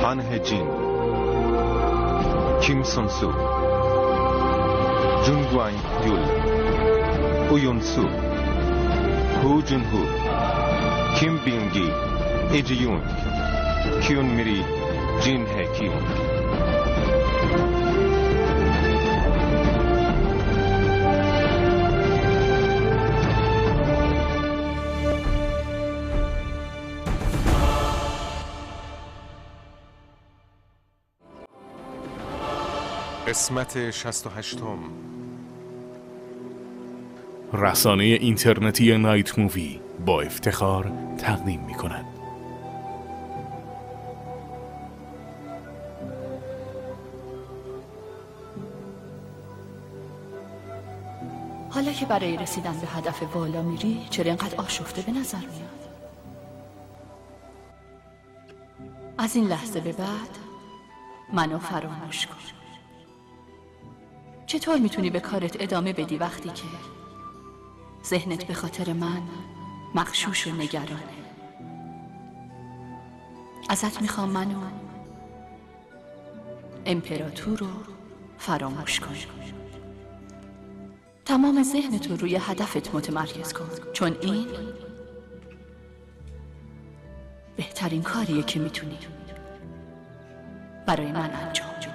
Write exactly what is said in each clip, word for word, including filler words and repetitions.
وان هجین، کیم سون سو، جون گوانگ یول، او یون سو، هو جون هو، کیم بینگی، ای جی یونگ، کیون میری، جین هه کیونگ. قسمت شصت و هشتم. رسانه اینترنتی نایت مووی با افتخار تقدیم می کند. حالا که برای رسیدن به هدف والا میری، چرا اینقدر آشفته به نظر میاد؟ از این لحظه به بعد منو فراموش کن. چطور میتونی به کارت ادامه بدی وقتی که ذهنت به خاطر من مغشوش و نگرانه؟ ازت میخوام منو امپراتور رو فراموش کن. تمام ذهنت رو روی هدفت متمرکز کن، چون این بهترین کاریه که میتونی برای من انجام بدی.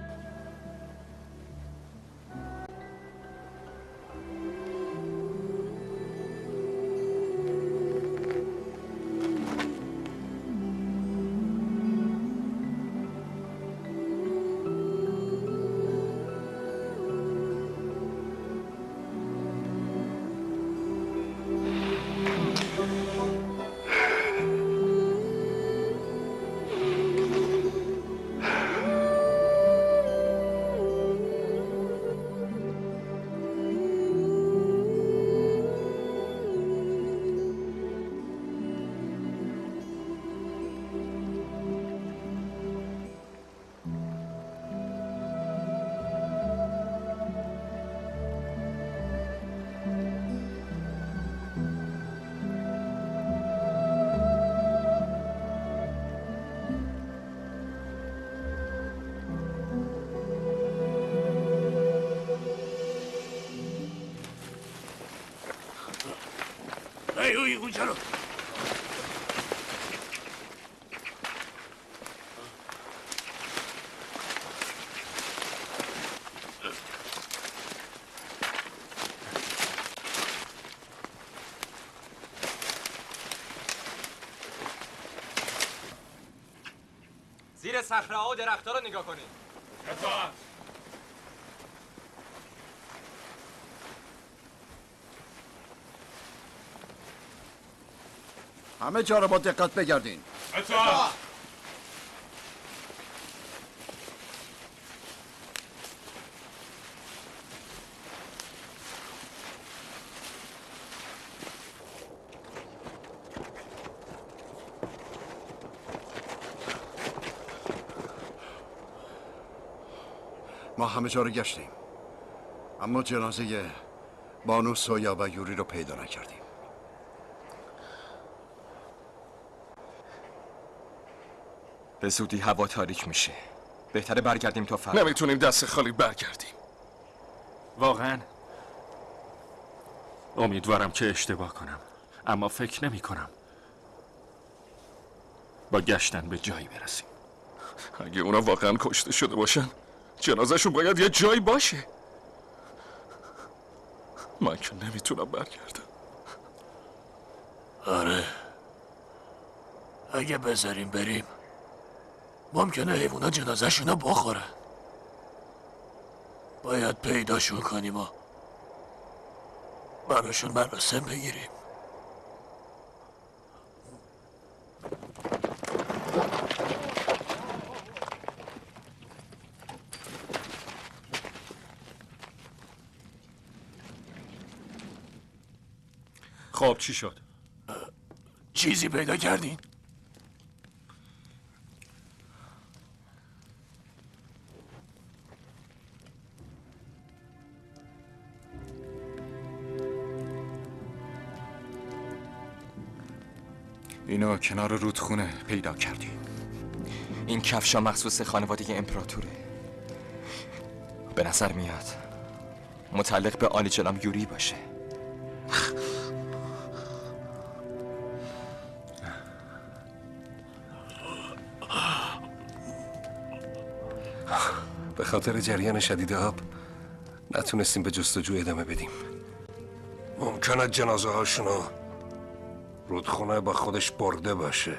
ای اوی اونجا رو زیر صخره‌ها و درخت‌ها رو نگاه کنید. اطاعت. همه جا رو با دقت بگردین. اطاعت. ما همه جا رو گشتیم، اما جنازه بانو سویا و یوری رو پیدا نکردیم. به زودی هوا تاریک میشه. بهتره برگردیم تا فردا. نمیتونیم دست خالی برگردیم. واقعا امیدوارم که اشتباه کنم، اما فکر نمی کنم با گشتن به جایی برسیم. اگه اونا واقعا کشته شده باشن، جنازه‌شون باید یه جایی باشه. من که نمیتونم برگردم. آره، اگه بذاریم بریم ممکنه حیوونا جنازه‌شونو بخورن. باید پیداشون کنیم و براشون مراسم بگیریم. خب چی شد؟ چیزی پیدا کردین؟ اینو کنار رودخونه پیدا کردیم. این کفشا مخصوص خانواده امپراتوره. به نظر میاد متعلق به عالی جناب یوری باشه. به خاطر جریان شدید آب نتونستیم به جستجو ادامه بدیم. ممکنه جنازه هاشونو رودخونه با خودش برده باشه.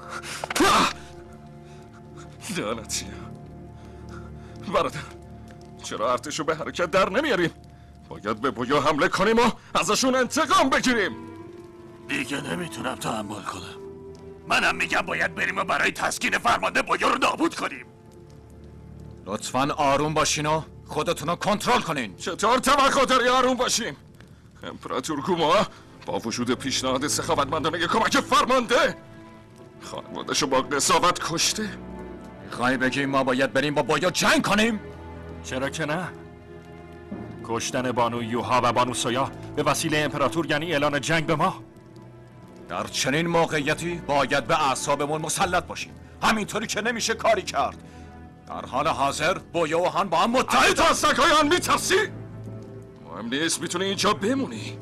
لعنتیه. برادر، چرا ارتشو به حرکت در نمیاریم؟ باید به بویا حمله کنیم و ازشون انتقام بگیریم. دیگه نمیتونم تحمل کنم. منم میگم باید بریم و برای تسکین فرمانده بویا رو نابود کنیم. لطفاً آروم باشین و خودتون رو کنترل کنین. چطور توقع داری آروم باشیم؟ امپراتور گوما با وجود پیشنهاد سخاوتمندانه کمک فرمانده خانواده‌شو با قساوت کشته. میخوای بگی ما باید بریم با بویا جنگ کنیم؟ چرا که نه؟ کشتن بانو یوها و بانو سویا به وسیله امپراتور یعنی اعلان جنگ به ما. در چنین موقعیتی باید به اعصابمون مسلط باشیم. همینطوری که نمیشه کاری کرد. در حال حاضر بویا و هان با هم متحد تا از سگای آن میترسی؟ مهم نیست، میتونی اینجا بمونی.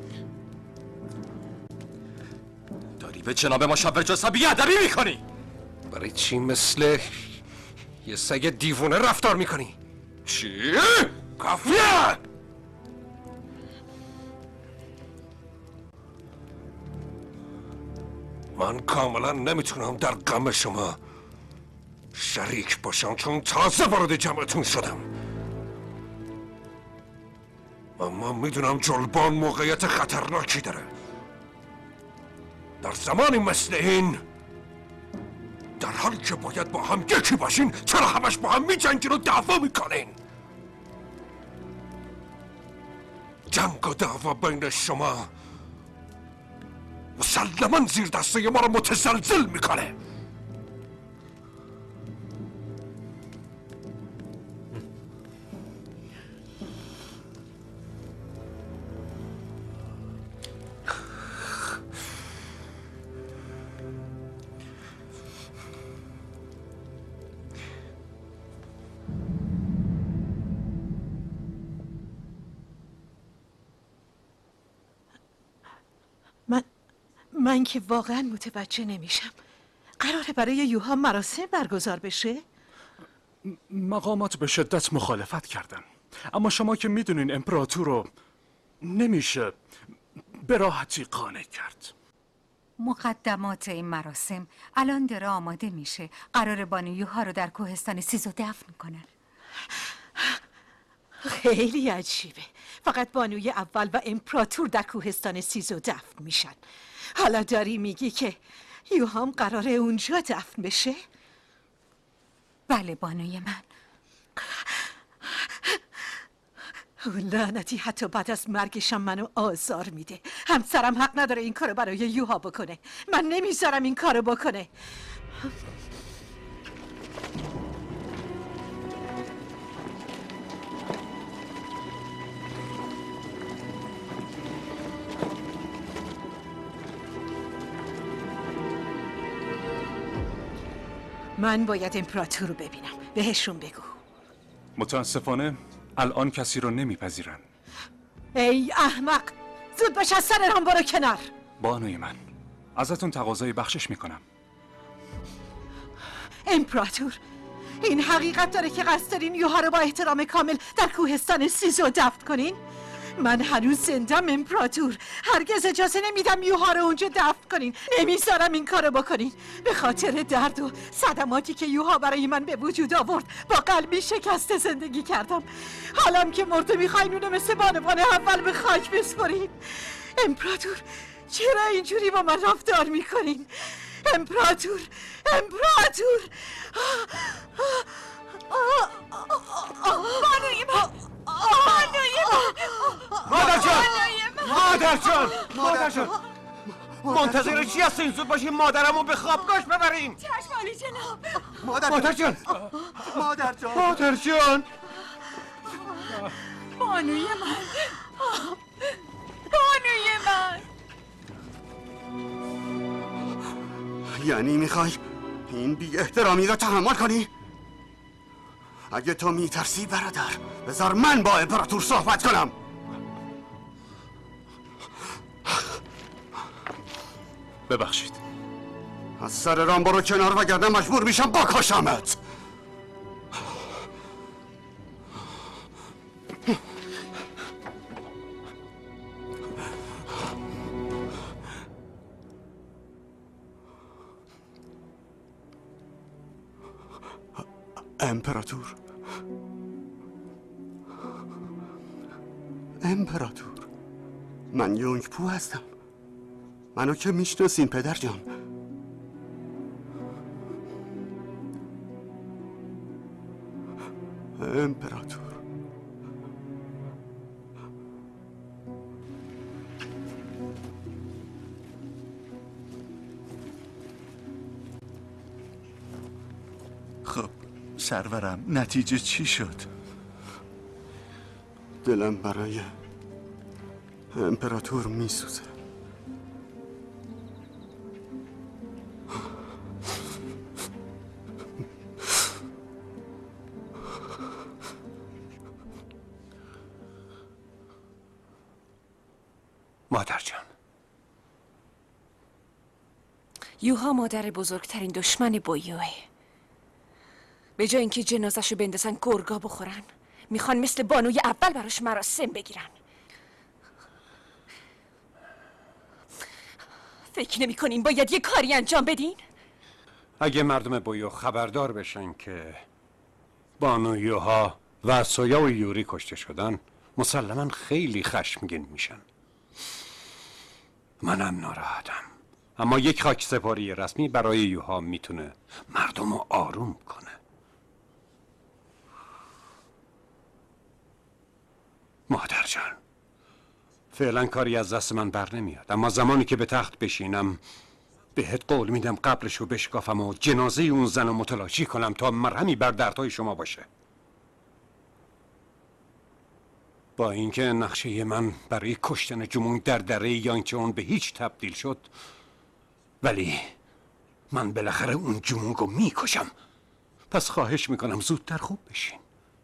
داری به جناب مشاور جسا بی‌ادبی میکنی. برای چی مثل یه سگ دیوونه رفتار میکنی؟ چی؟ کافیه! من کاملا نمیتونم در غم شما شریک باشم چون تازه وارد جمعتون شدم. اما میدونم جلبان موقعیت خطرناکی داره. در زمانی مثل این در حالی که باید با هم یکی باشین چرا همش با هم میجنگین و دعوا میکنین؟ جنگ و دعوا بین شما مسلماً زیر دسته ما رو متزلزل میکنه. من من که واقعا متوجه نمیشم. قراره برای یوها مراسم برگزار بشه؟ مقامات به شدت مخالفت کردن، اما شما که میدونین امپراتور رو نمیشه به راحتی قانع کرد. مقدمات این مراسم الان داره آماده میشه. قرار بانو یوها رو در کوهستان سیزو دفن کنن. خیلی عجیبه. فقط بانوی اول و امپراتور در کوهستان سیزو دفن میشن. حالا داری میگی که یوهام قراره اونجا دفن بشه؟ بله بانوی من. اون لعنتی حتی بعد از مرگشم منو آزار میده. همسرم حق نداره این کارو برای یوها بکنه. من نمیذارم این کارو بکنه. من باید امپراتور رو ببینم. بهشون بگو. متاسفانه الان کسی رو نمیپذیرن. ای احمق، زود باش از سر رام برو کنار. بانوی من، ازتون تقاضای بخشش میکنم. امپراتور، این حقیقت داره که قصد دارین یوها رو با احترام کامل در کوهستان سیزو دفن کنین؟ من هنوز زندم امپراتور. هرگز اجازه نمیدم یوها رو اونجا دفن کنین. نمیذارم این کارو بکنین. به خاطر درد و صدماتی که یوها برای من به وجود آورد با قلبی شکسته زندگی کردم. حالم که مرده میخواین اونو مثل بانوان اول به خاک بسپرین. امپراتور، چرا اینجوری با من رفتار میکنین؟ امپراتور، امپراتور. بانوی من، بانوی من، مادر جان، مادر جان، مادر جان، منتظر چی هستین؟ زود باشین مادرمو به خوابگاهش ببرین. چشم عالی جناب. مادر مادر جان، مادر جان، مادر جان. بانوی من، بانوی من. یعنی میخوای این بی احترامی را تحمل کنی؟ اگه تو میترسی برادر بذار من با امپراتور صحبت کنم. ببخشید. از سر رام برو کنار وگرنه مجبور میشم بکشمت. امپراتور امپراتور من یونگ پو هستم. منو که میشناسین پدر جان. امپراتور خب سرورم نتیجه چی شد؟ دلم برای امپراتور میسوزه. مادر جان، یوها مادر بزرگترین دشمن بویوه. به جای اینکه جنازه‌شو بندازن گرگا بخورن، میخوان مثل بانوی اول براش مراسم بگیرن. فکر نمی کنین باید یه کاری انجام بدین؟ اگه مردم بویو خبردار بشن که بانو یوها و سویا و یوری کشته شدن، مسلما خیلی خشمگین میشن. منم ناراحتم، اما یک خاک سپاری رسمی برای یوها میتونه مردم رو آروم کنه. مادر جان، فعلا کاری از دست من بر نمیاد، اما زمانی که به تخت بشینم بهت قول میدم قبرشو بشکافم و جنازه اون زن رو متلاشی کنم تا مرهمی بر دردهای شما باشه. با اینکه نقشه من برای کشتن جمونگ در دره یانگچون به هیچ تبدیل شد، ولی من بالاخره اون جمونگ رو میکشم. پس خواهش میکنم زودتر خوب بشین.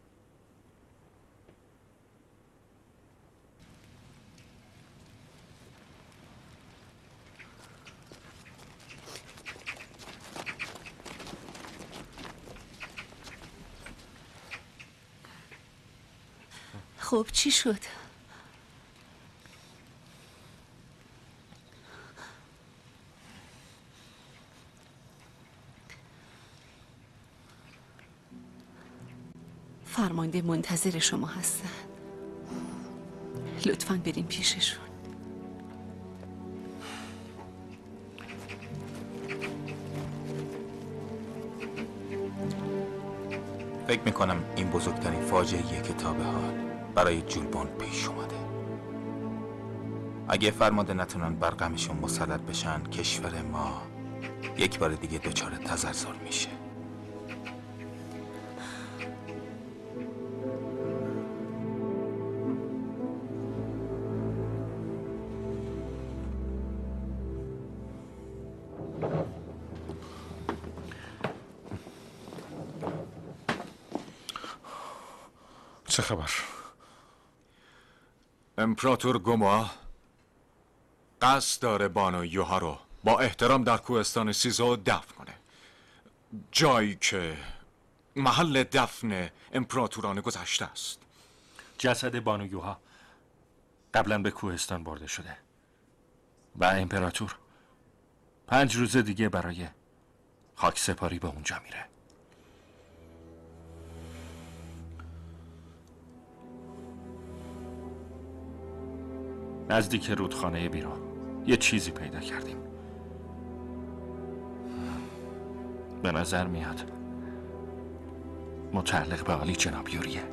خب چی شد؟ فرمانده منتظر شما هستن. لطفاً بریم پیششون. فکر میکنم این بزرگترین فاجعه‌ایه که تا به حال برای جولبون پیش اومده. اگه فرمانده نتونن بر غمشون مسلط بشن، کشور ما یک بار دیگه دچار تزلزل میشه. چه خبر؟ امپراتور گوما قصد داره بانو یوها رو با احترام در کوهستان سیزو دفن کنه، جایی که محل دفن امپراتوران گذشته است. جسد بانو یوها قبلا به کوهستان برده شده و امپراتور پنج روز دیگه برای خاک سپاری به اونجا میره. نزدیک رودخانه بیرو یه چیزی پیدا کردیم. به نظر میاد متعلق به عالی جناب یوریه.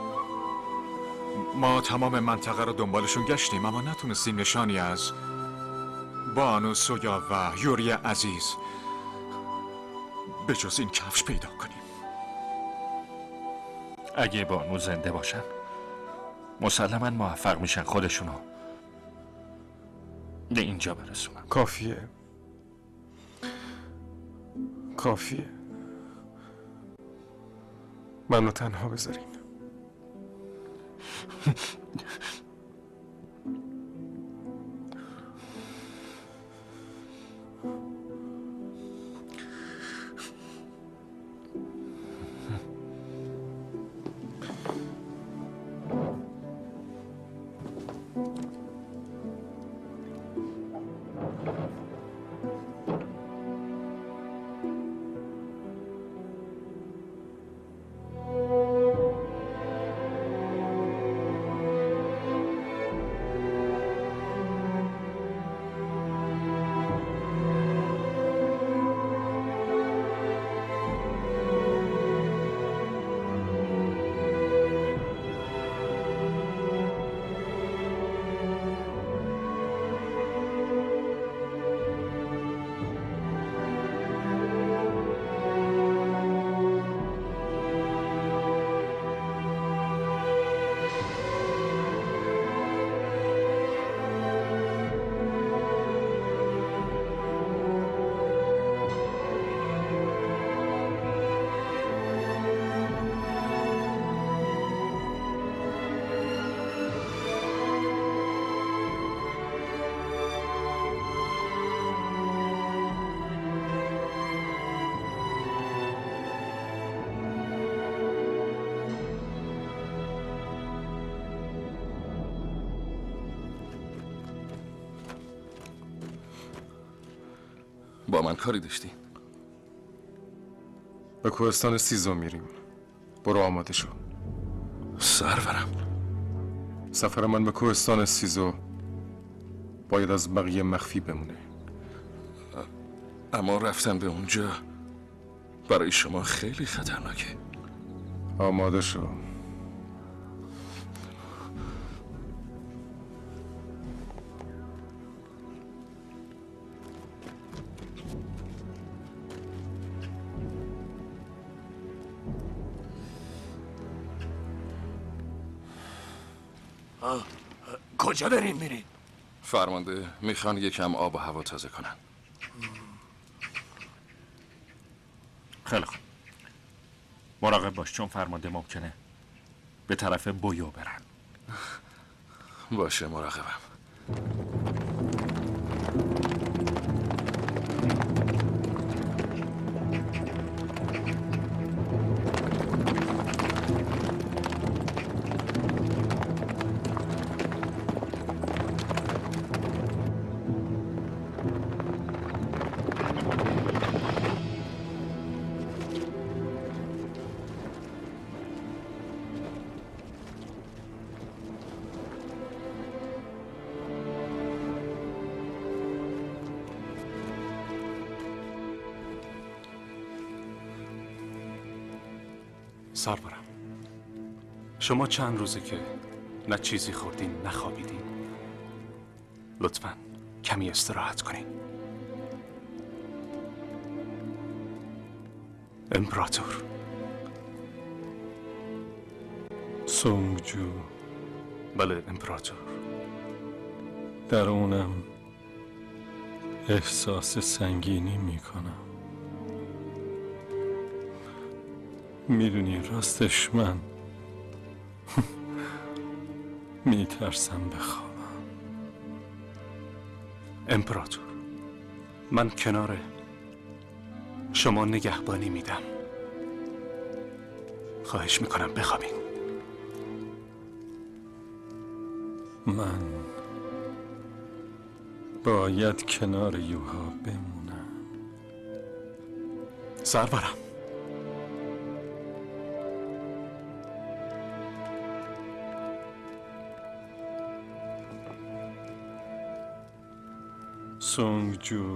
ما تمام منطقه رو دنبالشون گشتیم اما نتونستیم نشانی از بانو سویا و یوری عزیز به جز این کفش پیدا کنیم. اگه بانو زنده باشن مسلما موفق میشن خودشونو به اینجا برسونن. کافیه کافیه منو تنها بذارین. با من کاری داشتی؟ به کوهستان سیزو میریم. برو آماده شو. سرورم، سفر من به کوهستان سیزو باید از بقیه مخفی بمونه. اما رفتن به اونجا برای شما خیلی خطرناکه. آماده شو. کجا دارین میرین؟ فرمانده میخوان یکم آب و هوا تازه کنن. خیلی خوب، مراقب باش چون فرمانده ممکنه به طرف بویو برن. باشه مراقبم. سرورم، شما چند روزه که نه چیزی خوردین نه خوابیدین. لطفاً کمی استراحت کنین. امپراتور. سونگجو. بله امپراتور. درونم احساس سنگینی میکنم. میدونی راستش من میترسم بخوابم. امپراتور، من کنار شما نگهبانی میدم. خواهش میکنم بخوابین. من باید کنار یوها بمونم. سرورم، سونگجو،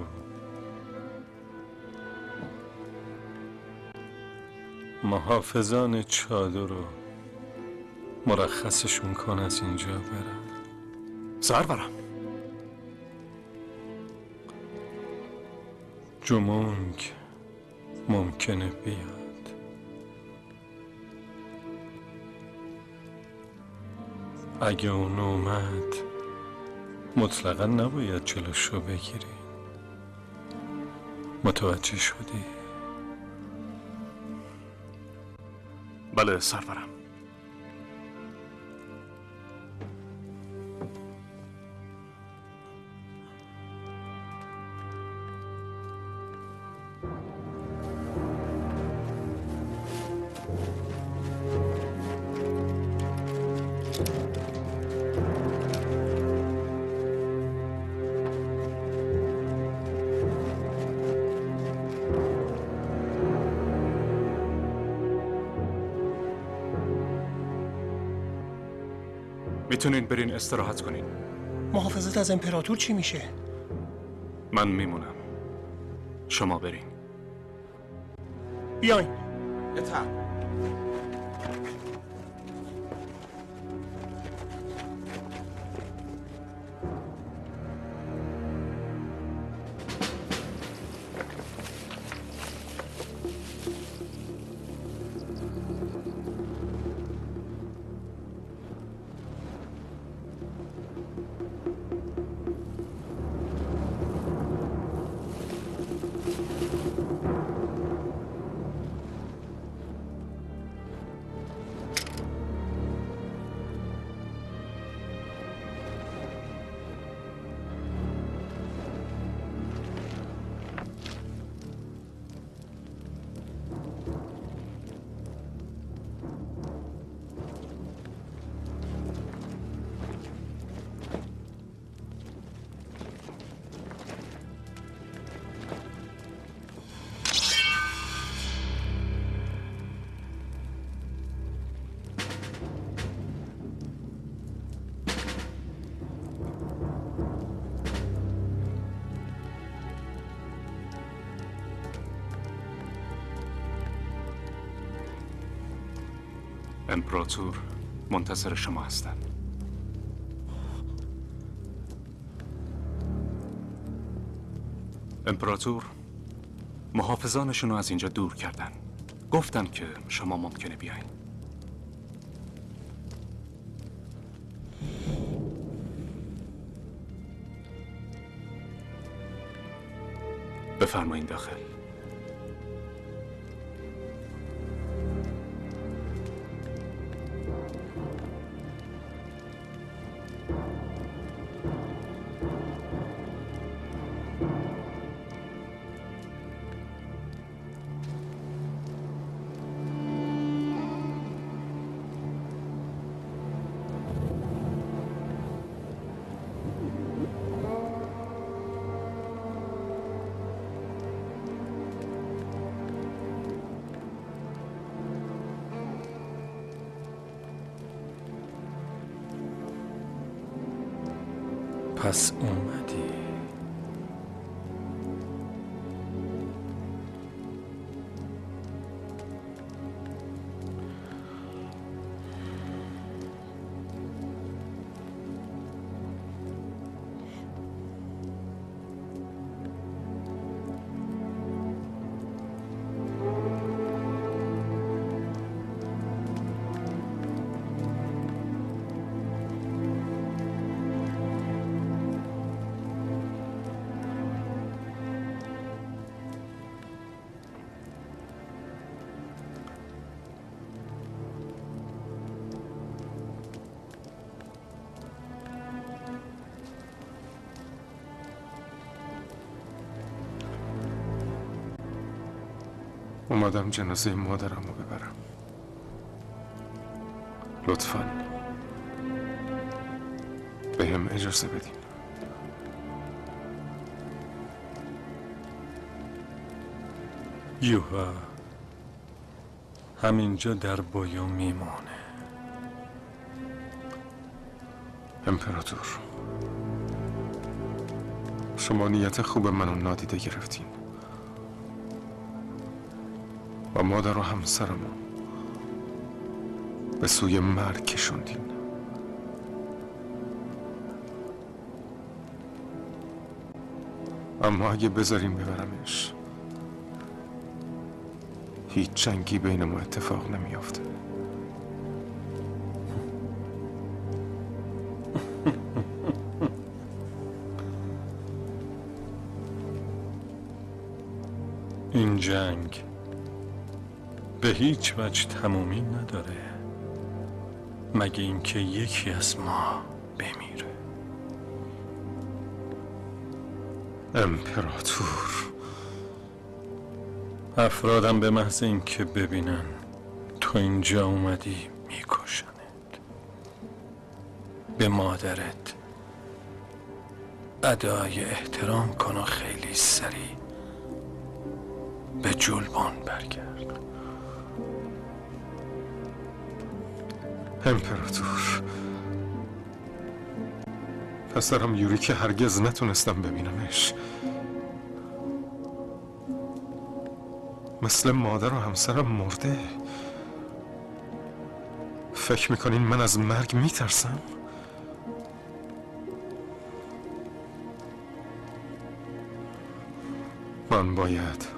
محافظان چادر رو مرخصشون کن از اینجا برن. سرورم، جمونگ ممکنه بیاد. اگه اون اومد مطلقا نباید جلوشو بگیری. متوجه شدی؟ بله سرورم. میتونین برین استراحت کنین. محافظت از امپراتور چی میشه؟ من میمونم. شما برین. بیاین. امپراتور منتظر شما هستن. امپراتور محافظانشون رو از اینجا دور کردن. گفتن که شما ممکنه بیاین. بفرمایین داخل. پس اومدی. اومدم جنازه مادرم رو ببرم. لطفاً به هم اجازه بدین. یوها همینجا در بویو میمونه. امپراتور، شما نیت خوب منو نادیده گرفتین و مادر و همسرمو به سوی مرگ کشوندین. اما اگه بذارین ببرمش هیچ جنگی بین ما اتفاق نمیافته. این جنگ به هیچ وجه تمومی نداره مگه اینکه یکی از ما بمیره. امپراتور، افرادم به محض اینکه ببینن تو اینجا اومدی میکشنت. به مادرت ادای احترام کن و خیلی سریع به جلبان برگرد. امپراتور، پسرم یوری که هرگز نتونستم ببینمش، مثل مادر و همسرم مرده. فکر میکنین من از مرگ میترسم؟ من باید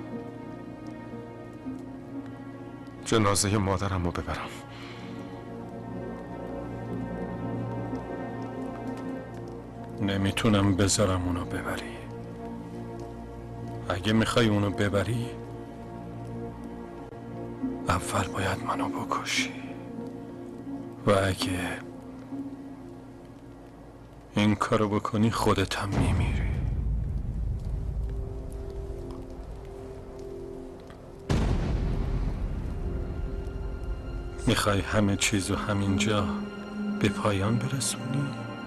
جنازه مادرم رو ببرم. نمیتونم بذارم اونو ببری. اگه میخوای اونو ببری اول باید منو بکشی و اگه این کارو بکنی خودت هم میمیری. میخوای همه چیزو همینجا به پایان برسونی؟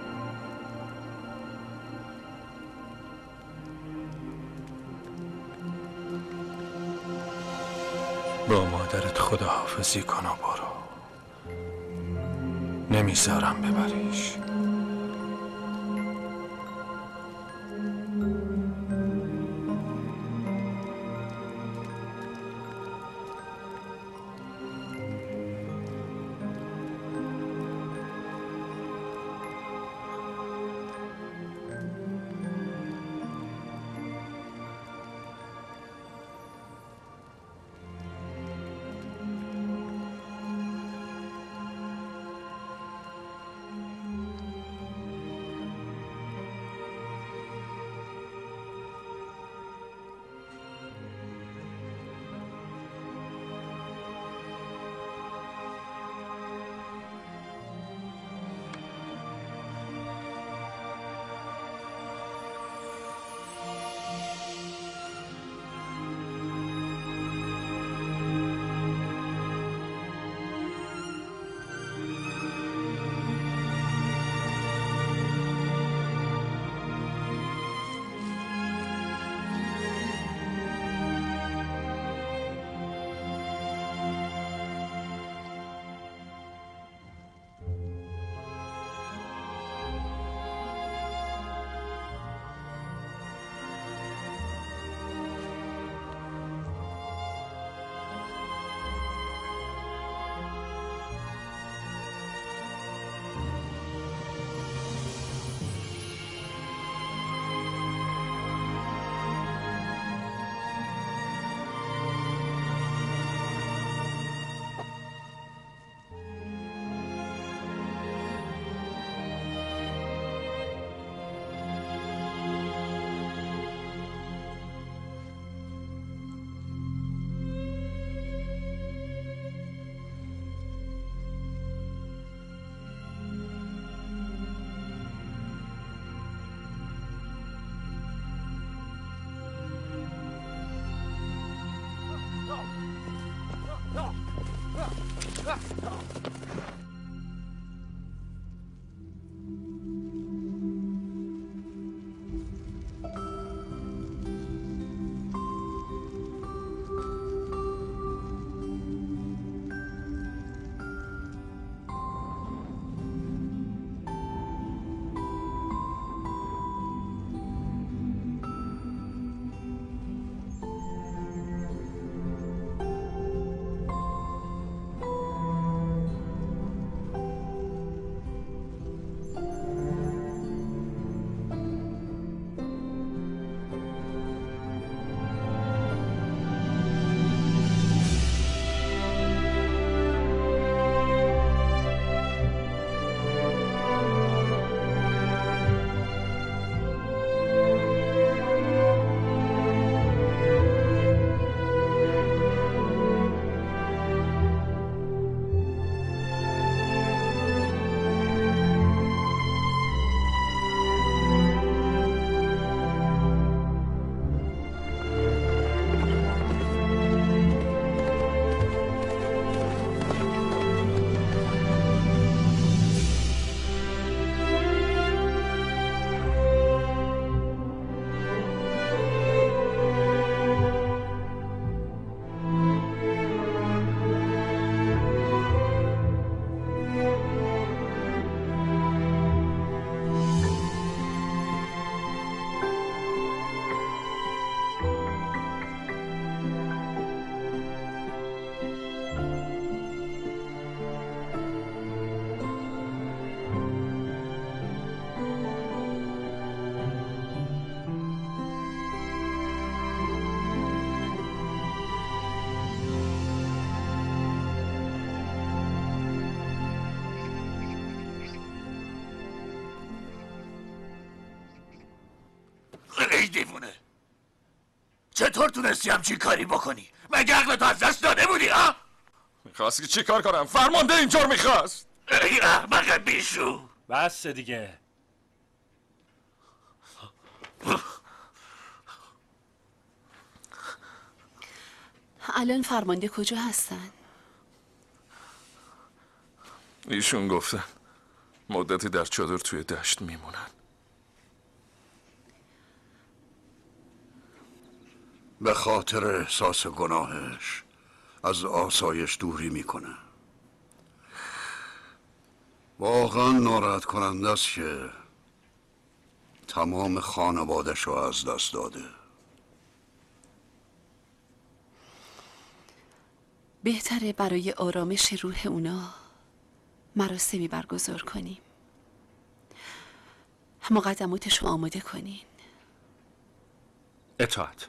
با مادرت خداحافظی کن و برو. نمیذارم ببریش. دیوونه؟ چطور تونستی همچین کاری بکنی؟ مگه عقلتو از دست داده بودی ها؟ میخواستی چی کار کنم؟ فرمانده اینطور میخواست. ای احمق بیشو. بس دیگه. الان فرمانده کجا هستن؟ ایشون گفتن مدتی در چادر توی دشت میمونن. به خاطر احساس گناهش از آسایش دوری میکنه. واقعا ناراحت کننده است که تمام خانوادش رو از دست داده. بهتره برای آرامش روح اونا مراسمی برگزار کنیم. مقدماتش رو آماده کنین. اطاعت.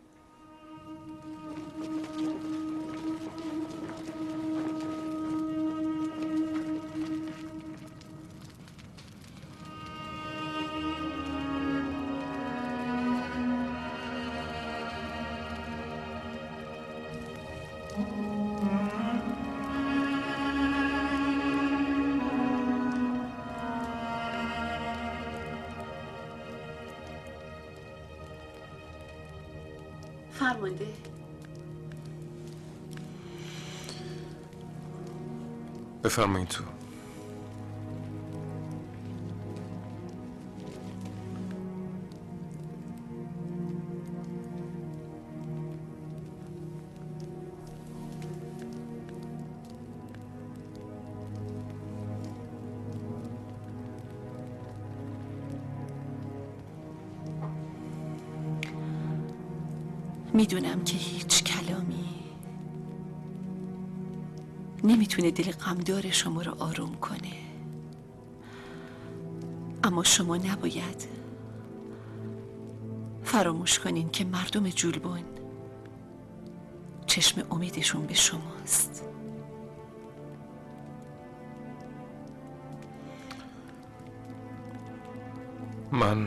فرمانده بفرمایید تو. میدونم که هیچ کلامی نمیتونه دل غمدار شما رو آروم کنه، اما شما نباید فراموش کنین که مردم جولبون چشم امیدشون به شماست. من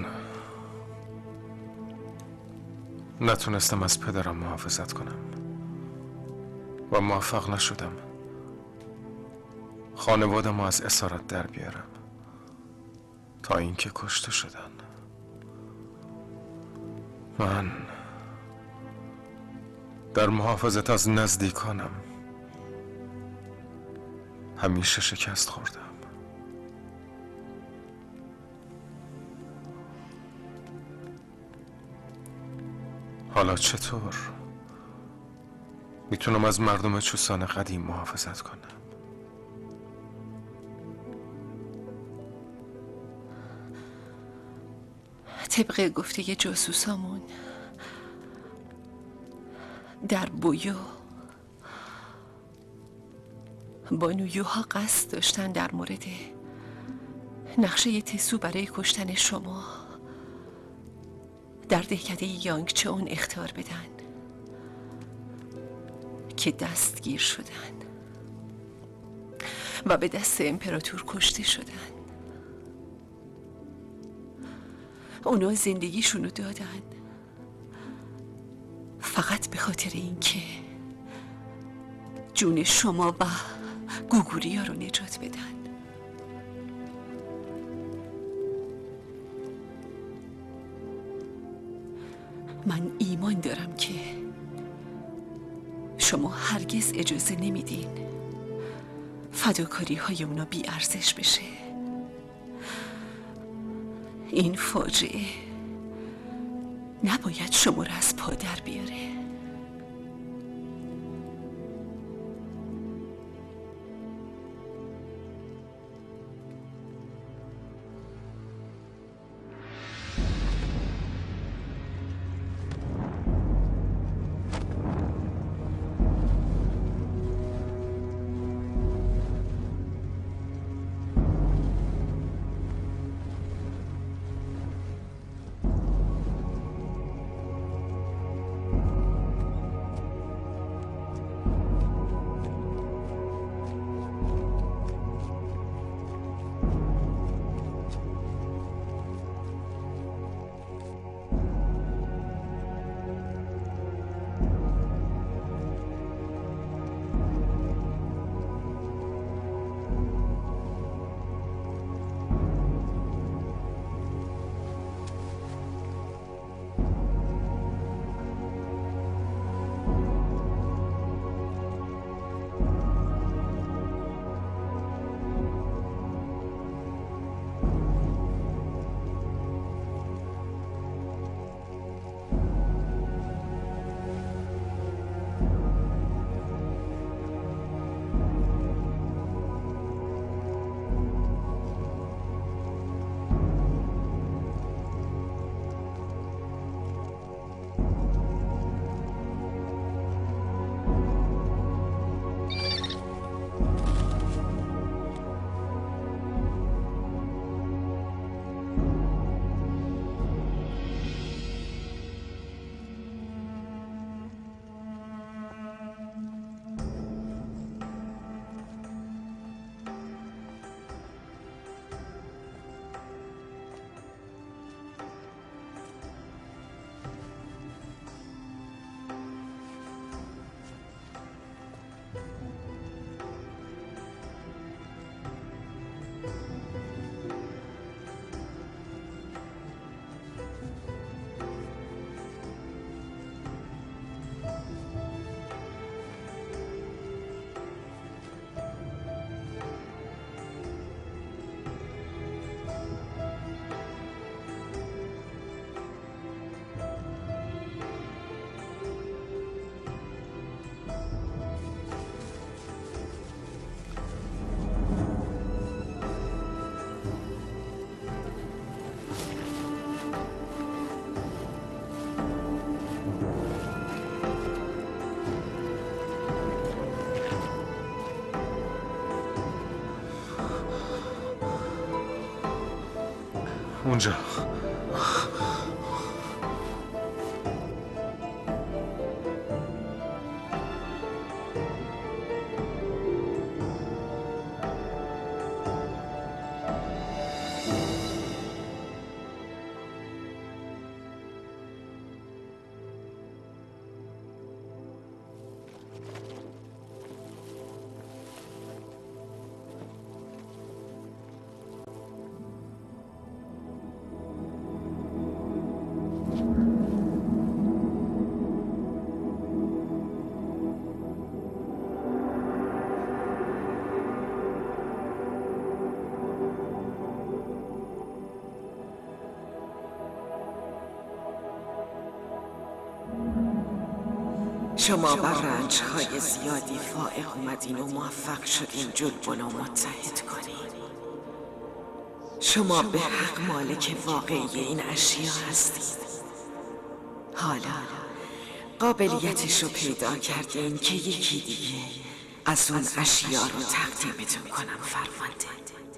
نتونستم از پدرم محافظت کنم و موفق نشدم خانوادم رو از اسارت در بیارم تا اینکه کشته شدن. من در محافظت از نزدیکانم همیشه شکست خوردم. حالا چطور میتونم از مردم چوسان قدیم محافظت کنم؟ طبق گفته جاسوسامون در بویو بانویوها قصد داشتن در مورد نقشه تسو برای کشتن شما در دهکده یانگچون اخطار بدن که دستگیر شدن و به دست امپراتور کشته شدن. اونا زندگیشونو دادن فقط به خاطر اینکه جون شما و گوگوریا رو نجات بدن. من ایمان دارم که شما هرگز اجازه نمیدین فداکاری های اونا بی ارزش بشه. این فاجعه نباید شما رو از پا در بیاره. اونجا. شما بر رنج‌های زیادی فائق اومدین و موفق شدین جلبن و متحد کنین. شما به حق مالک واقعی این اشیا هستید. حالا قابلیتش رو پیدا کردین که یکی دیگه از اون اشیا رو تقدیمتون کنم فرمانده.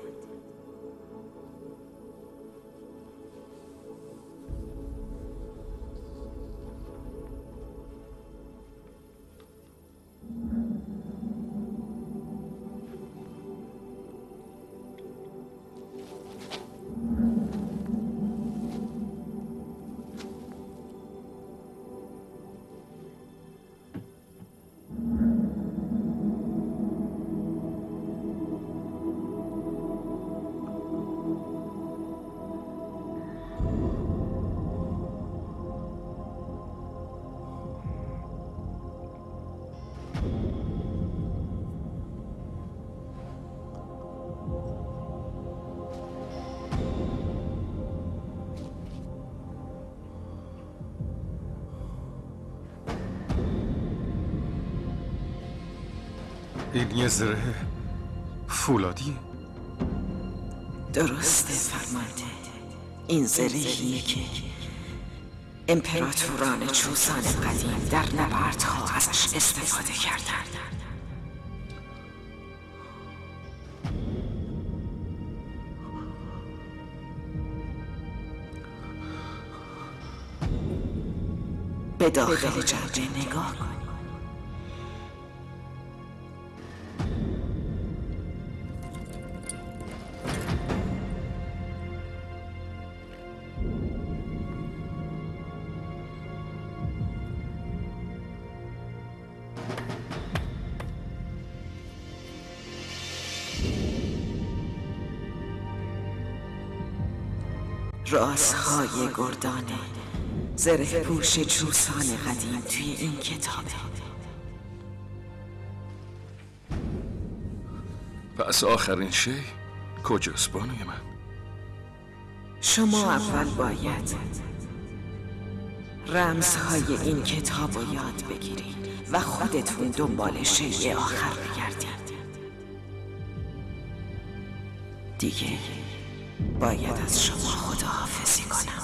این یه زره فولادیه. درسته فرمانده. این زرهیه که امپراتوران چوسان قدیم در نبردها ازش استفاده کردن. به داخل جعبه نگاه کن. رازهای گردانه زره پوش چوسان قدیم توی این کتابه. پس آخرین شی کجاست بانوی من؟ شما اول باید رمزهای این کتاب رو یاد بگیرید و خودتون دنبال شی آخر بگردید. دیگه باید از شما خداحافظی کنم.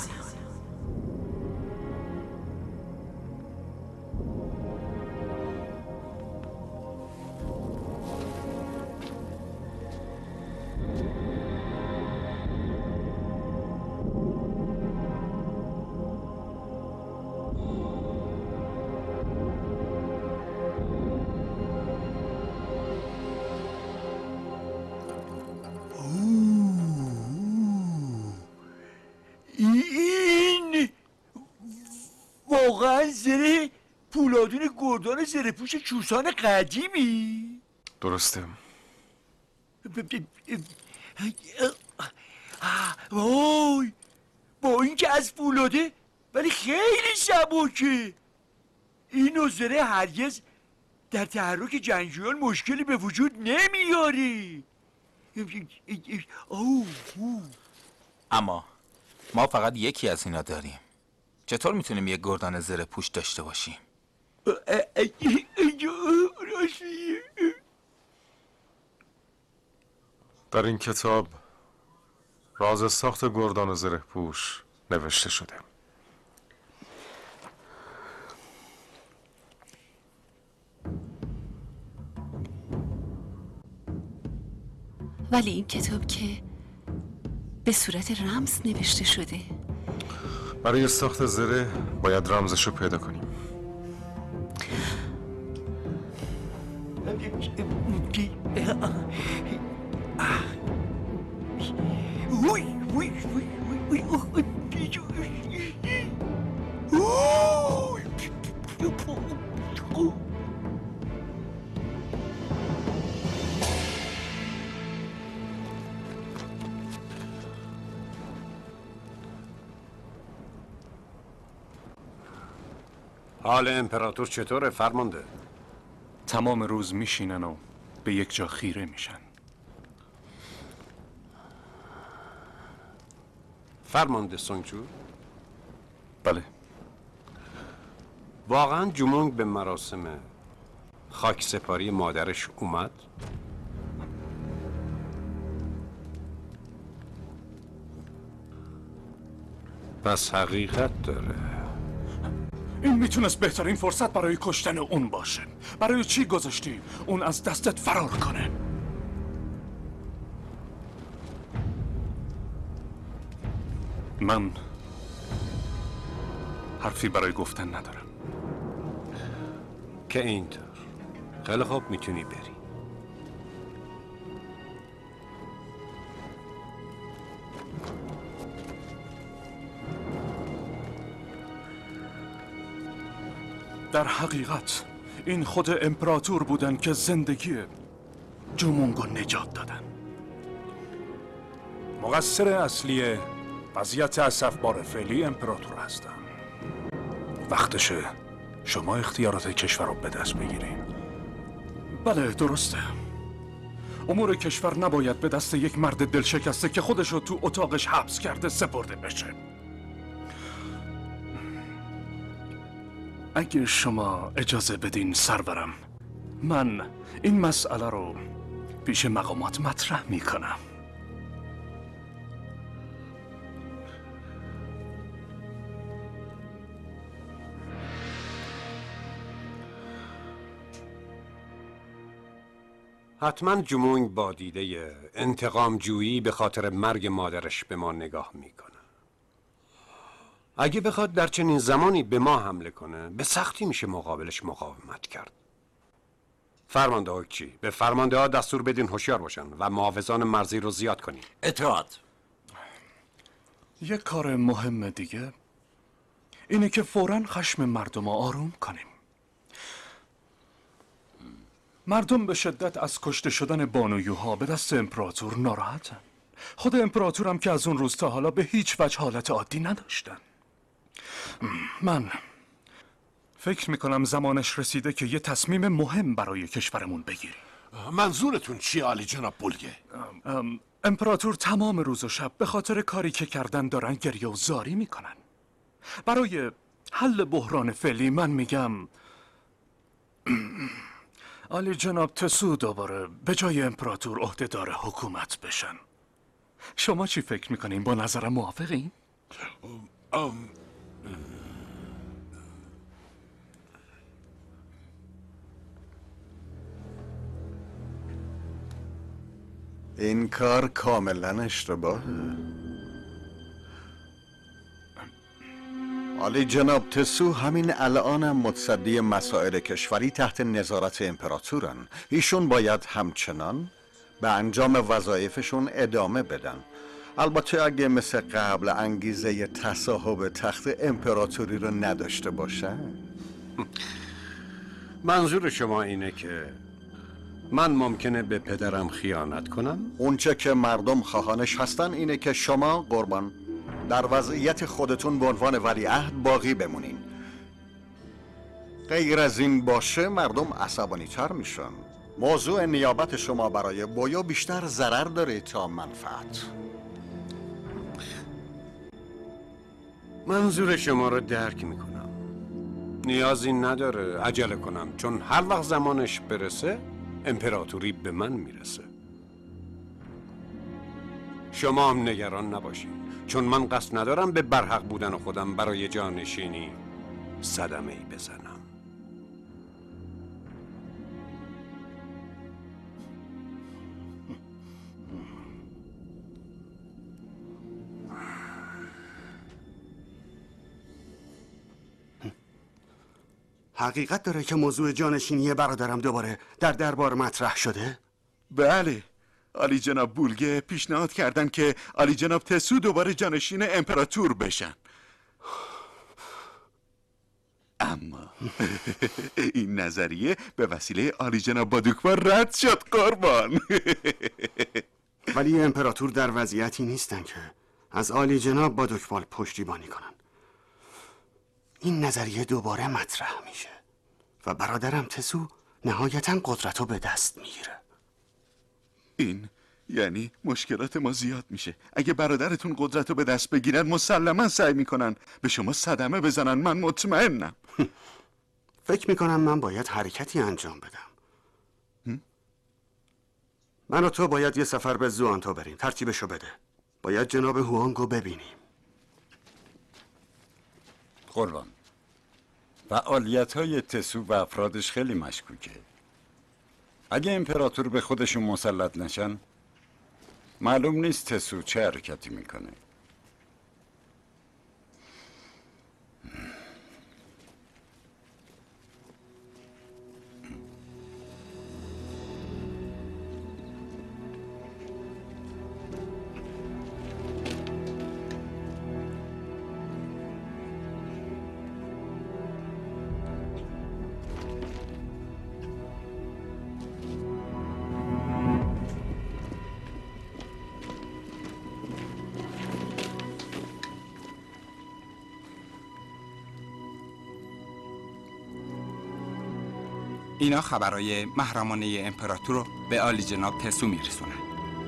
این واقعا زره پولادون گردان زره پوش چوسان قدیمی؟ درسته. وای، با اینکه از پولاده ولی خیلی سبکه. این زره هرگز در تحرک جنگجویان مشکلی به وجود نمیاره. اما ما فقط یکی از اینا داریم. چطور میتونیم یک گردان زره پوش داشته باشیم؟ در این کتاب راز ساخت گردان زره پوش نوشته شده. ولی این کتاب که به صورت رمز نوشته شده. برای ساخت زره باید رمزشو پیدا کنیم. حال امپراتور چطوره فرمانده؟ تمام روز میشینن و به یک جا خیره میشن. فرمانده سونگچو؟ بله. واقعا جمونگ به مراسم خاک سپاری مادرش اومد؟ پس حقیقت داره. این میتونست بهترین فرصت برای کشتن اون باشه. برای چی گذاشتی اون از دستت فرار کنه؟ من حرفی برای گفتن ندارم. که اینطور. خیلی خوب میتونی بری. در حقیقت این خود امپراتور بودن که زندگی جمونگو نجات دادن. مقصر اصلی وضعیت اسفبار فعلی امپراتور هستم. وقتشه شما اختیارات کشور رو به دست بگیرین. بله درسته. امور کشور نباید به دست یک مرد دلشکسته که خودش رو تو اتاقش حبس کرده سپرده بشه. اگه شما اجازه بدین سرورم، من این مسئله رو پیش مقامات مطرح میکنم. حتما جمونگ با دیده انتقام جویی به خاطر مرگ مادرش به ما نگاه میکنه. اگه بخواد در چنین زمانی به ما حمله کنه به سختی میشه مقابلش مقاومت کرد. فرمانده اوکچی، به فرمانده ها دستور بدین هوشیار باشن و محافظان مرزی رو زیاد کنین. اطاعت. یک کار مهم دیگه اینه که فوراً خشم مردم رو آروم کنیم. مردم به شدت از کشته شدن بانویوها به دست امپراتور ناراحتن. خود امپراتورم که از اون روز تا حالا به هیچ وجه حالت عادی نداشتن. من فکر میکنم زمانش رسیده که یه تصمیم مهم برای کشورمون بگیریم. منظورتون چی عالی جناب بولگه؟ امپراتور تمام روز و شب به خاطر کاری که کردن دارن گریه و زاری میکنن. برای حل بحران فعلی من میگم عالی جناب تسو دوباره به جای امپراتور عهدهدار حکومت بشن. شما چی فکر میکنین؟ با نظرم موافقین؟ این کار کاملا اشتباهه. عالی جناب تسو همین الانم متصدی مسائل کشوری تحت نظارت امپراتورن. ایشون باید همچنان به انجام وظایفشون ادامه بدن. البته اگه مثل قبل انگیزه تصاحب تخت امپراتوری رو نداشته باشن. منظور شما اینه که من ممکنه به پدرم خیانت کنم؟ اونچه که مردم خواهانش هستن اینه که شما قربان در وضعیت خودتون به عنوان ولیعهد باقی بمونین. غیر از این باشه مردم عصبانی تر میشن. موضوع نیابت شما برای بویو بیشتر ضرر داره تا منفعت. منظور شما رو درک میکنم. نیازی نداره عجله کنم، چون هر وقت زمانش برسه امپراتوری به من میرسه. شما هم نگران نباشید، چون من قصد ندارم به برحق بودن خودم برای جانشینی صدمه ای بزنم. حقیقت داره که موضوع جانشینی برادرم دوباره در دربار مطرح شده؟ بله، عالی جناب بولگه پیشنهاد کردن که عالی جناب تسو دوباره جانشین امپراتور بشن. اما این نظریه به وسیله عالی جناب بادوکوار رد شد قربان. ولی امپراتور در وضعیتی نیستن که از عالی جناب بادوکوال پشتیبانی کنن. این نظریه دوباره مطرح میشه و برادرم تسو نهایتاً قدرت رو به دست میگیره. این یعنی مشکلات ما زیاد میشه. اگه برادرتون قدرت رو به دست بگیرن مسلما سعی میکنن به شما صدمه بزنن. من مطمئنم. فکر میکنم من باید حرکتی انجام بدم. من و تو باید یه سفر به زوانتو بریم. ترتیبشو بده. باید جناب هوانگو ببینیم. قربان، فعالیت های تسو و افرادش خیلی مشکوکه. اگه امپراتور به خودشون مسلط نشن معلوم نیست تسو چه حرکتی میکنه. اینا خبرای محرمانه امپراتور رو به عالی جناب تسو میرسونن.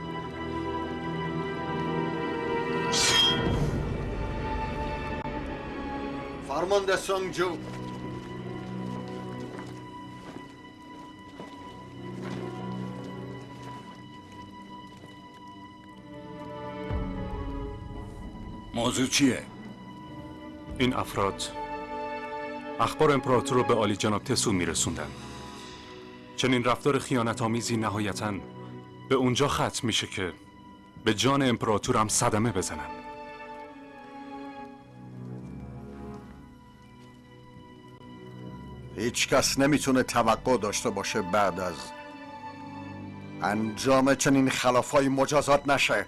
فرمانده سونگجو، موضوع چیه؟ این افراد اخبار امپراتور رو به عالی جناب تسو میرسوندن. چنین رفتار خیانت آمیزی نهایتاً به اونجا ختم میشه که به جان امپراتور هم صدمه بزنن. هیچ کس نمیتونه توقع داشته باشه بعد از انجام چنین خلافای مجازات نشه.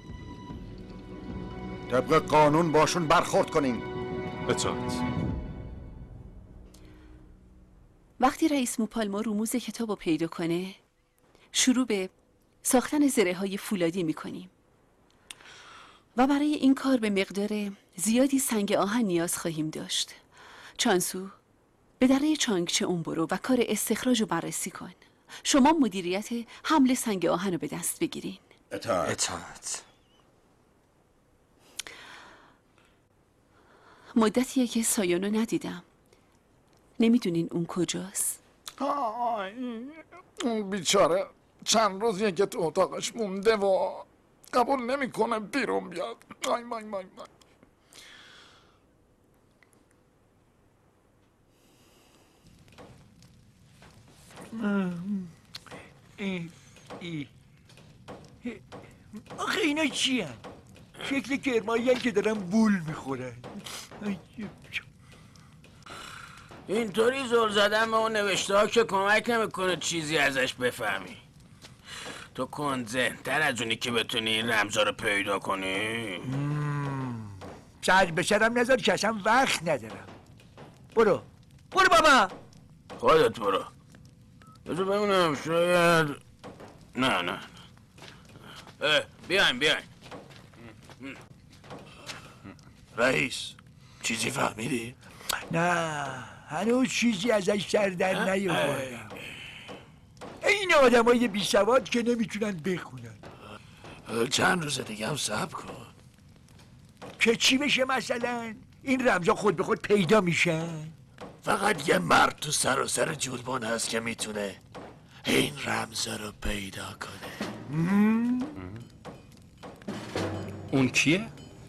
طبق قانون باشون برخورد کنین. اطاعت. وقتی رئیس موپالما رموز کتاب رو پیدا کنه شروع به ساختن زره های فولادی میکنیم و برای این کار به مقدار زیادی سنگ آهن نیاز خواهیم داشت. چانسو به دره چانگچه اون برو و کار استخراج رو بررسی کن. شما مدیریت حمل سنگ آهن رو به دست بگیرین. اطاعت. اطاعت. مدتیه که سایانو ندیدم. نمیدونین اون کجاست؟ اون بیچاره چند روزیه که تو اتاقش مونده و قبول نمیکنه بیرون بیاد. آی مای مای مای. ای ای آخه اینا چی هن؟ شکل کرمایی هن که دارن بول میخورن. اینطوری زل زدن به اون نوشته ها که کمک نمیکنه چیزی ازش بفهمی. تو کنزه تر از اونی که بتونی این رمزا رو پیدا کنی. سر به سرم نذار که اصلا وقت ندارم. برو برو بابا. خودت برو. بذار ببینم شاید نه نه اه بیاین بیاین. رئیس چیزی فهمیدی؟ نه هنوز چیزی ازش سر در نیاوردم. این آدم های بی سواد که نمیتونن بخونن. چند روز دیگه هم صبر کن که چی بشه مثلا؟ این رمزا خود به خود پیدا میشن؟ فقط یه مرد تو سراسر جولبان هست که میتونه این رمزا رو پیدا کنه. اون کیه؟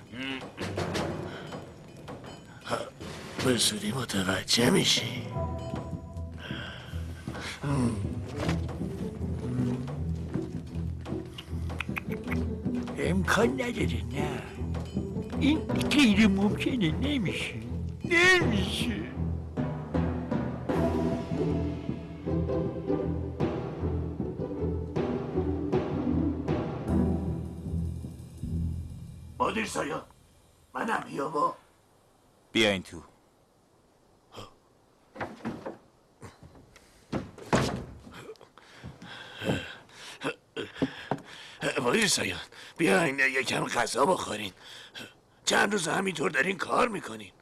به زودی متوجه میشی. امکان نداره. نه این غیر ممکنه. نمیشه نمیشه. مدیر سایه منم یابا. بیاین تو. مدیر سایه بیاین یکم غذا بخورین. چند روز همینطور دارین کار میکنین.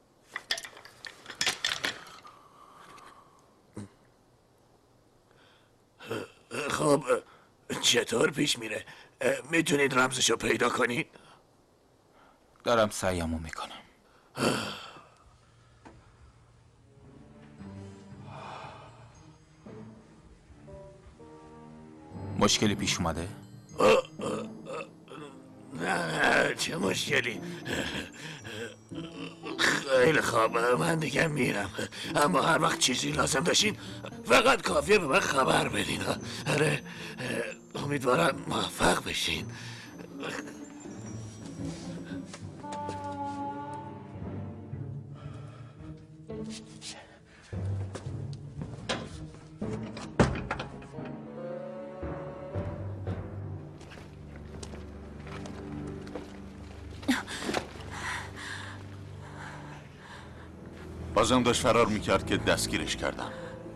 خب چطور پیش میره؟ میتونید رمزشو پیدا کنید؟ دارم سعیمو میکنم. مشکلی پیش اومده؟ نه چه مشکلی. خیلی خوب من دیگه میرم، اما هر وقت چیزی لازم داشتین فقط کافیه به من خبر بدین. آره امیدوارم موفق بشین. بازم داشت فرار میکرد که دستگیرش کردم.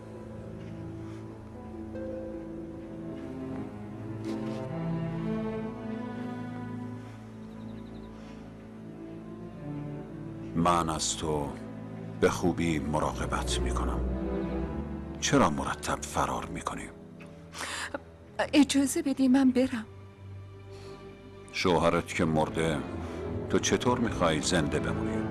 من از تو به خوبی مراقبت میکنم. چرا مرتب فرار میکنی؟ اجازه بدی من برم. شوهرت که مرده، تو چطور میخوای زنده بمونی؟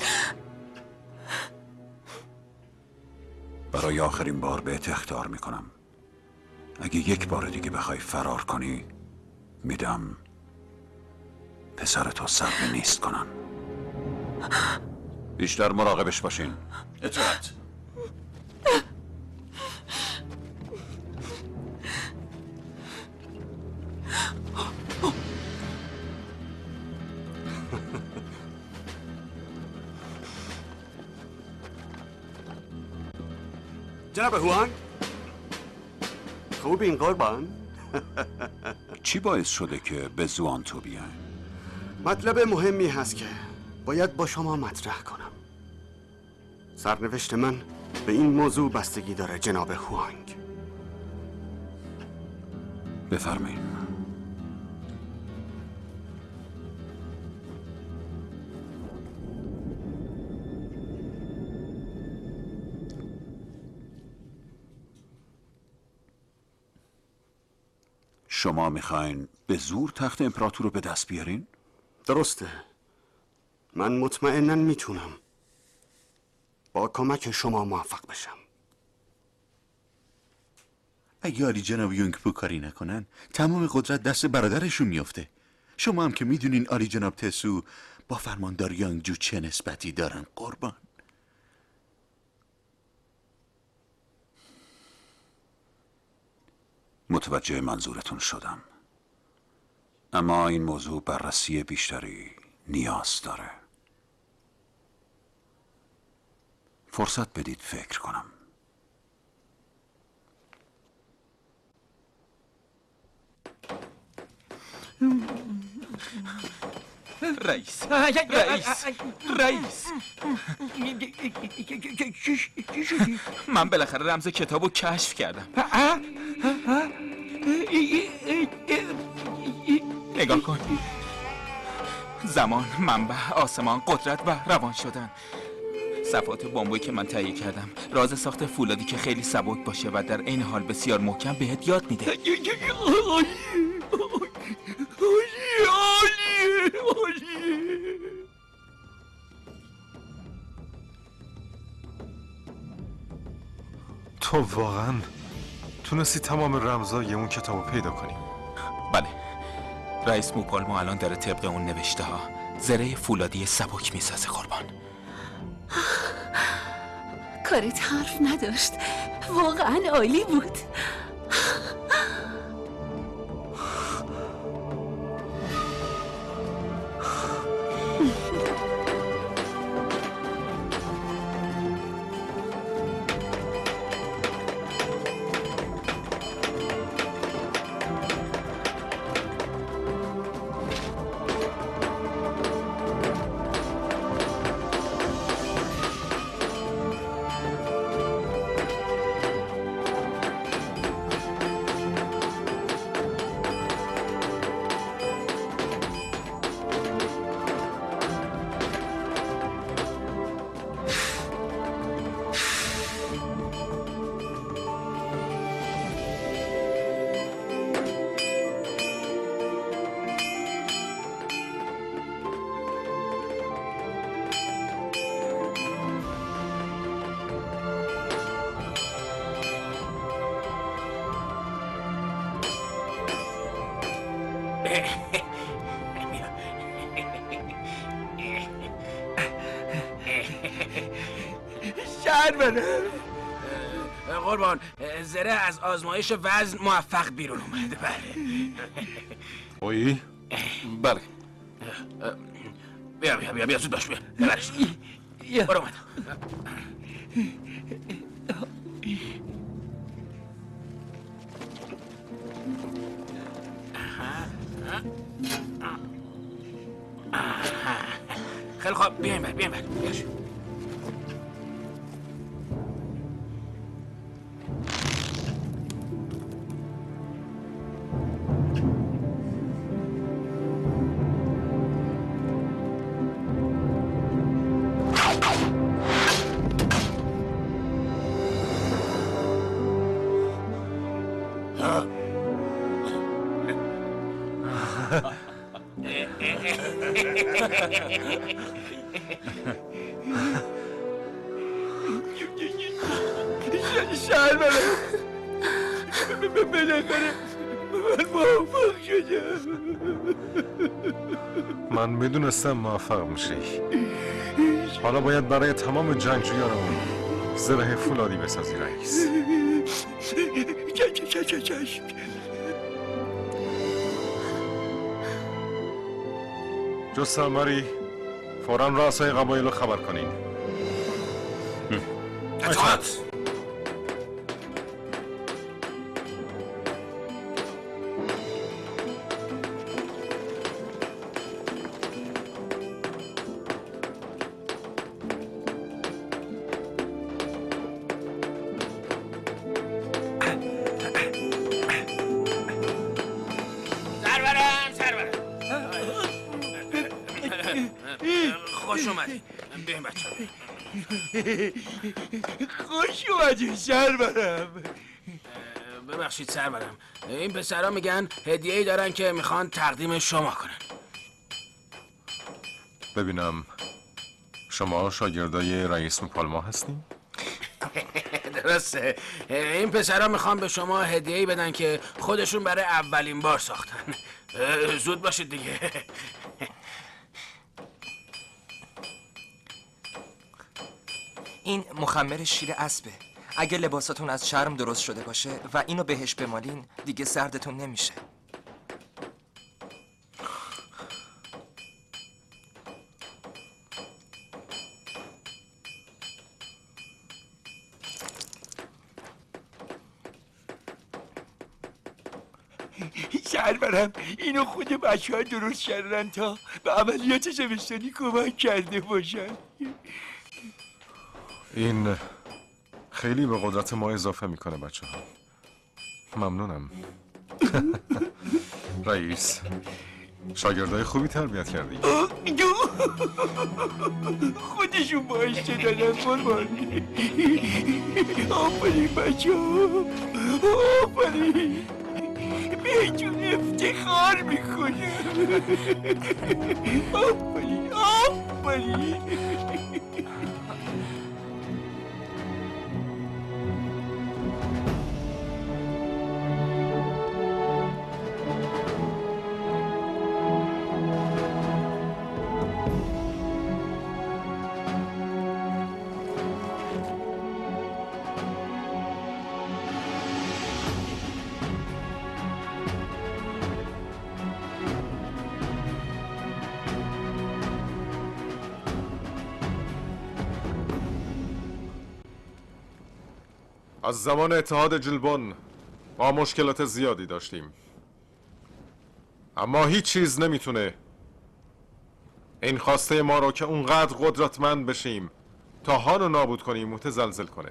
برای آخرین بار بهت اخطار میکنم. اگه یک بار دیگه بخوای فرار کنی میدم پسرتو صبر نیست کنن. بیشتر مراقبش باشین. اطاعت. جناب هوانگ خوبین قربان. چی باعث شده که به زوان تو بیاین؟ مطلب مهمی هست که باید با شما مطرح کنم. سرنوشت من به این موضوع بستگی داره جناب هوانگ. بفرمایید. شما میخواین به زور تخت امپراتور رو به دست بیارین؟ درسته. من مطمئناً میتونم با کمک شما موفق بشم. اگه آلی جناب یونگپو کاری نکنن تمام قدرت دست برادرشون میفته. شما هم که میدونین آلی جناب تسو با فرماندار یانگجو چه نسبتی دارن قربان. متوجه منظورتون شدم، اما این موضوع بررسی بیشتری نیاز داره. فرصت بدید فکر کنم. رئیس رئیس رئیس من بالاخره رمز کتابو کشف کردم. نگاه کن. زمان، منبع، آسمان، قدرت و روان شدن. صفات بامبویی که من تهیه کردم راز ساخت فولادی که خیلی سبک باشه و در این حال بسیار محکم بهت یاد میده. تو واقعا تونستی تمام رمزای اون کتابو پیدا کنی؟ بله. رئیس موپالما الان داره طبق اون نوشته ها زره فولادی سبک میسازه قربان. کارت حرف نداشت. واقعا عالی بود. سرورم. قربان، زره از آزمایش وزن موفق بیرون اومده. بله. اویی؟ بله. بیا بیا بیا بیا زود باش، بیا ببرش. برو اومد. خیلی خوب، بیاین بر بیاین بر بیاش. سرورم، بالاخره من موفق شدم. من میدونستم موفق میشی. حالا باید برای تمام جنگجویانمون زره فولادی بسازی رئیس. چشم. جز سلمری فوراً رؤسای قبایل رو خبر کنین. اطاعت. خوش اومدی. بیاین بچه خوش اومدی سرورم. ببخشید سرورم، این پسرها میگن هدیه‌ای دارن که میخوان تقدیم شما کنن. ببینم شما شاگردای رئیس موپالما هستین؟ درسته. این پسرها میخوان به شما هدیه‌ای بدن که خودشون برای اولین بار ساختن. زود باشید دیگه. این مخمر شیر اسبه. اگه لباساتون از چرم درست شده باشه و اینو بهش بمالین دیگه سردتون نمیشه. سرورم، اینو خود بچه ها درست کردن تا به عملیات زمستانی کمک کرده باشن. این خیلی به قدرت ما اضافه میکنه بچه ها. ممنونم. رئیس، شاگردای خوبی تربیت کردی. خودشون باعث دادن قربان. آفرین بچه ها، آفرین. بهتون افتخار میکنم. آفرین آفرین. از زمان اتحاد جلبون ما مشکلات زیادی داشتیم، اما هیچ چیز نمیتونه این خواسته ما رو که اونقدر قدرتمند بشیم تا هان رو نابود کنیم متزلزل کنه.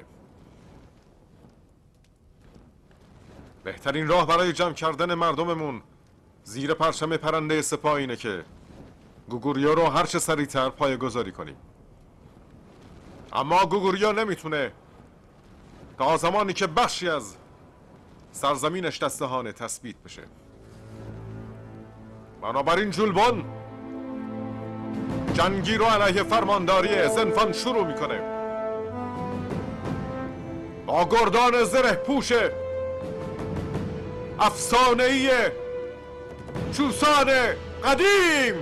بهترین راه برای جمع کردن مردممون زیر پرچم پرنده سپاه اینه که گوگوریا رو هر چه سریعتر پایه‌گذاری کنیم. اما گوگوریا نمیتونه تا زمانی که بخشی از سرزمینش دست هانه تثبیت بشه. بنابراین جلبون جنگی رو علیه فرمانداری زنفان شروع میکنه با گردان زره پوش افسانه‌ای چوسان قدیم.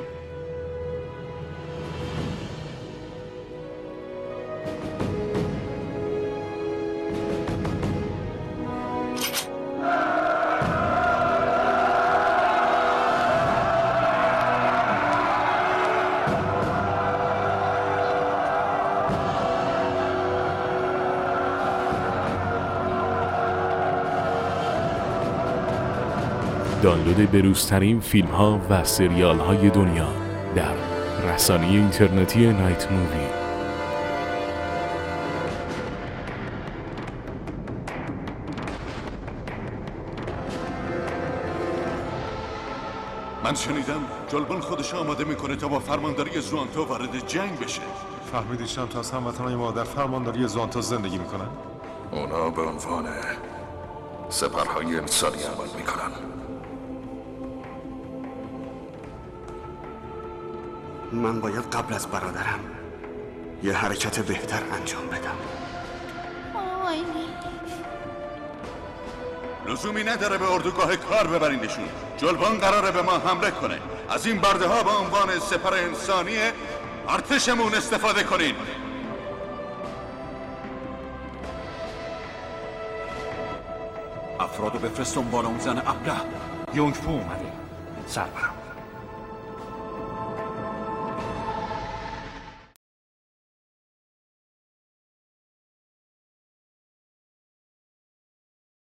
دانلود بروزترین فیلم ها و سریال های دنیا در رسانه اینترنتی نایت مووی. من شنیدم جلبان خودش آماده میکنه تا با فرمانداری زوانتو وارد جنگ بشه. فهمیدی چند تا از هموطنای ما در فرمانداری زوانتو زندگی میکنن؟ اونا به عنوان سپرهای انسانی عمل میکنن. من باید قبل از برادرم یه حرکت بهتر انجام بدم. لزومی نداره به اردوگاه کار ببرینشون. جلبان قراره به ما حمله کنه. از این برده ها به عنوان سپر انسانی ارتشمون استفاده کنین. افرادو بفرست دنبال اون زن ابله. یونگ فو اومده. سربرم